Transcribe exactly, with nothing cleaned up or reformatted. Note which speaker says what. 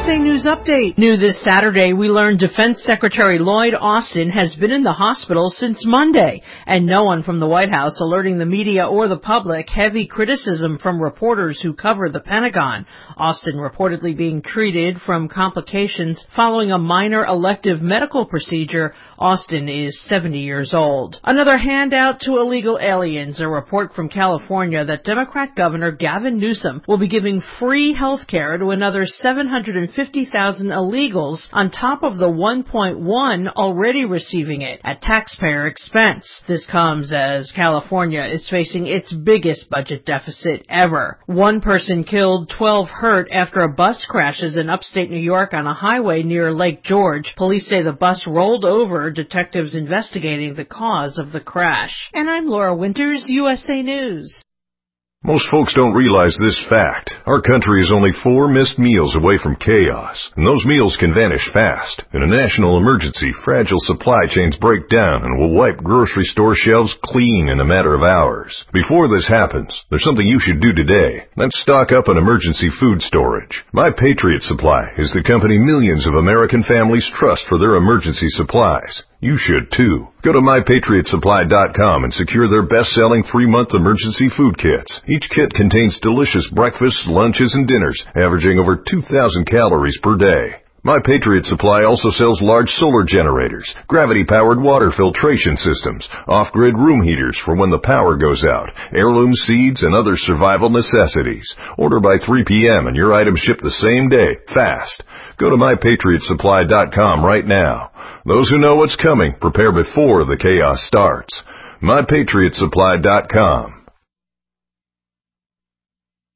Speaker 1: A News Update. New this Saturday, we learned Defense Secretary Lloyd Austin has been in the hospital since Monday, and no one from the White House alerting the media or the public. Heavy criticism from reporters who cover the Pentagon. Austin reportedly being treated from complications following a minor elective medical procedure. Austin is seventy years old. Another handout to illegal aliens. A report from California that Democrat Governor Gavin Newsom will be giving free health care to another seven hundred fifty thousand illegals on top of the one point one already receiving it at taxpayer expense. This comes as California is facing its biggest budget deficit ever. One person killed, twelve hurt after a bus crashes in upstate New York on a highway near Lake George. Police say the bus rolled over, detectives investigating the cause of the crash. And I'm Laura Winters, U S A News.
Speaker 2: Most folks don't realize this fact. Our country is only four missed meals away from chaos, and those meals can vanish fast. In a national emergency, fragile supply chains break down and will wipe grocery store shelves clean in a matter of hours. Before this happens, there's something you should do today. That's stock up on emergency food storage. My Patriot Supply is the company millions of American families trust for their emergency supplies. You should too. Go to my patriot supply dot com and secure their best-selling three-month emergency food kits. Each kit contains delicious breakfasts, lunches, and dinners, averaging over two thousand calories per day. My Patriot Supply also sells large solar generators, gravity-powered water filtration systems, off-grid room heaters for when the power goes out, heirloom seeds, and other survival necessities. Order by three p.m. and your items ship the same day, fast. Go to my patriot supply dot com right now. Those who know what's coming prepare before the chaos starts. my patriot supply dot com.